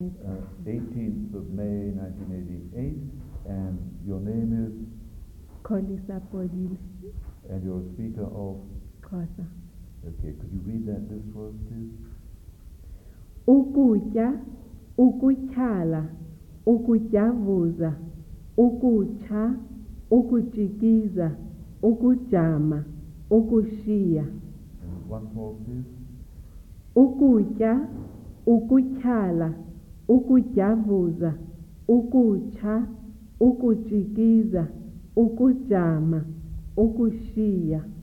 18th of May 1988, and your name is, Kholisa Podile, and you're a speaker of, Xhosa. okay, could you read that list for us, please? Ukutya, ukutyhala, ukutyavuza, ukutsha, ukujikiza, ukujama, ukushiya. And once more, please. Ukutya, ukutyhala, ukutyavuza, ukutsha, ukujikiza, ukujama, ukushiya.